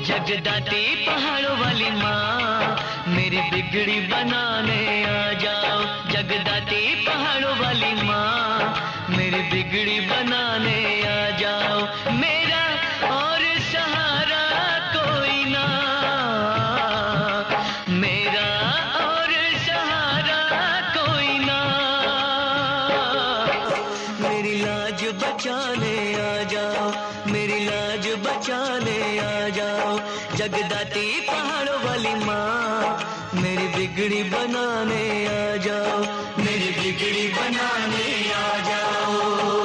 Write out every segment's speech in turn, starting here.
जगदाती पहाड़ों वाली माँ, मेरी बिगड़ी बनाने आ जाओ। जगदाती पहाड़ों वाली माँ, मेरी बिगड़ी बनाने आ जाओ। मेरा और सहारा कोई ना, मेरा और सहारा कोई ना, मेरी लाज बचाने आ जाओ, मेरी लाज बचाने आ जाओ। जगदाती पहाड़ों वाली माँ, मेरी बिगड़ी बनाने आ जाओ, मेरी बिगड़ी बनाने आ जाओ।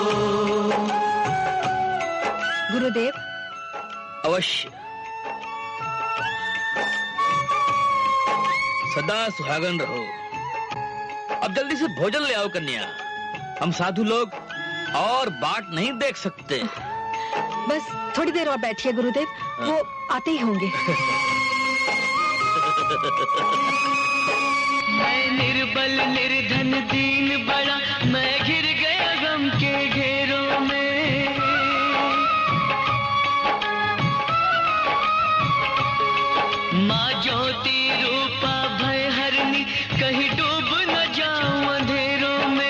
गुरुदेव। अवश्य। सदा सुहागन रहो। अब जल्दी से भोजन ले आओ कन्या, हम साधु लोग और बाट नहीं देख सकते। बस थोड़ी देर और बैठिए गुरुदेव, वो आते ही होंगे। मैं निर्बल निर्धन दीन बड़ा, मैं घिर गया गम के घेरों में। माँ ज्योति रूपा भय हरनी, कहीं डूब न जाऊं अंधेरों में।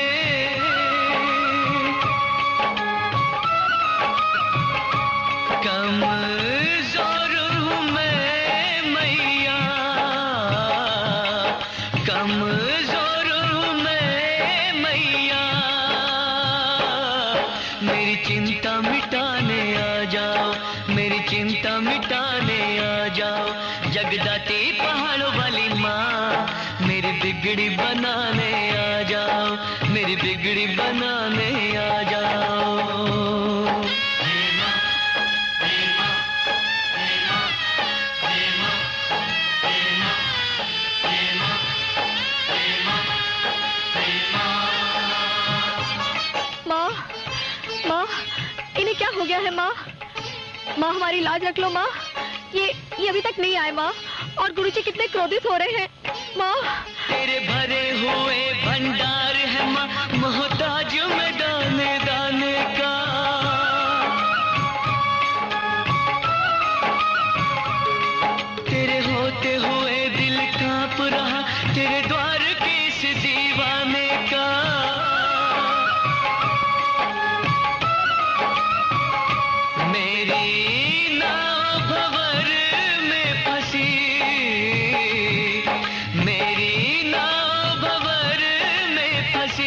कमजोर हूँ मैं मैया, कमजोर हूँ मैं मैया, मेरी चिंता मिटाने आ जाओ, मेरी चिंता मिटाने आ जाओ। जगदाती पहाड़ों वाली माँ, मेरी बिगड़ी बनाने आ जाओ, मेरी बिगड़ी बनाने आ जाओ। क्या हो गया है माँ? माँ हमारी लाज रख लो माँ। ये अभी तक नहीं आए माँ, और गुरुजी कितने क्रोधित हो रहे हैं माँ। तेरे भरे हुए भंडार है माँ, मोहताज में दाने दाने का। तेरे होते हुए दिल कांप रहा, तेरे द्वार के इस दीवाने का। मेरी नाव भंवर में फंसी, मेरी नाव भंवर में फंसी,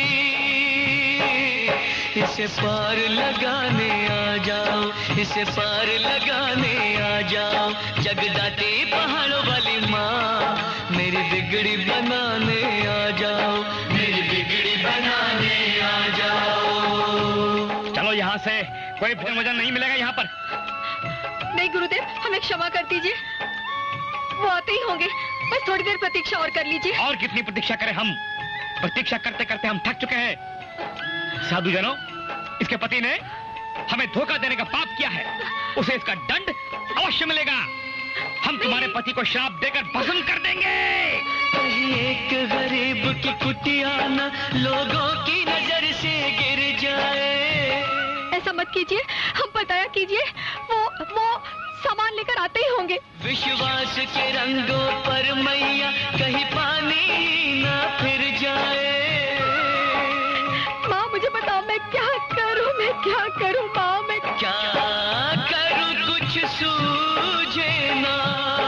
इसे पार लगाने आ जाओ, इसे पार लगाने आ जाओ। जगदाती पहाड़ों वाली माँ, मेरी बिगड़ी बनाने आ जाओ, मेरी बिगड़ी बनाने आ जाओ। चलो यहाँ से, कोई भोजन नहीं मिलेगा यहाँ पर। नहीं गुरुदेव, हमें क्षमा कर दीजिए, वो आते ही होंगे, बस थोड़ी देर प्रतीक्षा और कर लीजिए। और कितनी प्रतीक्षा करें हम? प्रतीक्षा करते करते हम थक चुके हैं। साधुजनों, इसके पति ने हमें धोखा देने का पाप किया है, उसे इसका दंड अवश्य मिलेगा। हम तुम्हारे पति को श्राप देकर भस्म कर देंगे। कहीं एक गरीब की कुटिया न लोगों की नजर से गिर जाए। ऐसा मत कीजिए, हम बताया कीजिए, वो सामान लेकर आते ही होंगे। विश्वास के रंगों पर मैया कहीं पानी ना फिर जाए। माँ मुझे बताओ, मैं क्या करूँ, मैं क्या करूँ माँ, मैं क्या करूँ कुछ सूझे ना,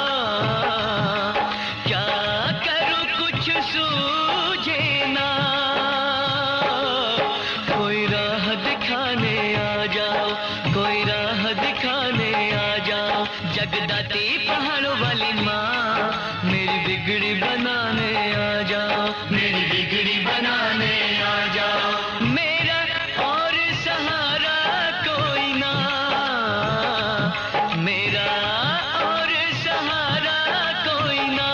क्या करूँ कुछ सूझे ना। कोई राह दिखाने आ जाओ, कोई राह दिखाने आ जाओ। जगदाती पहाड़ों वाली माँ, मेरी बिगड़ी बनाने आ जाओ, मेरी बिगड़ी बनाने आ जाओ। मेरा और सहारा कोई ना, मेरा और सहारा कोई ना,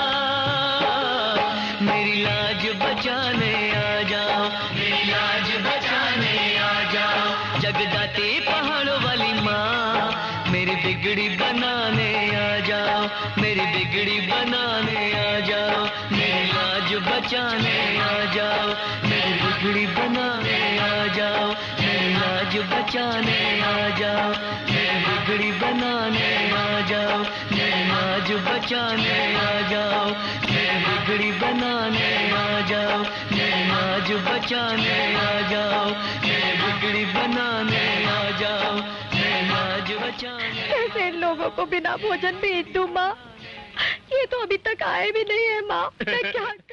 मेरी लाज बचाने आ जाओ, मेरी लाज बचाने आ जाओ। जगदाती पहाड़ों वाली माँ, मेरी बिगड़ी बनाने आ जाओ, मेरी बिगड़ी बनाने आ जाओ। मेरी लाज बचाने आ जाओ, मेरी बिगड़ी बनाने आ जाओ, मेरी लाज बचाने आ जाओ, मेरी बिगड़ी बनाने आ जाओ। बचाने आ जाओ, मेरी बिगड़ी बनाने आ जाओ, मेरी लाज बचाने आ जाओ, मेरी बिगड़ी बनाने आ जाओ, मेरी लाज बचाने। कैसे इन लोगों को बिना भोजन भेज दूं माँ? ये तो अभी तक आए भी नहीं है माँ, मैं क्या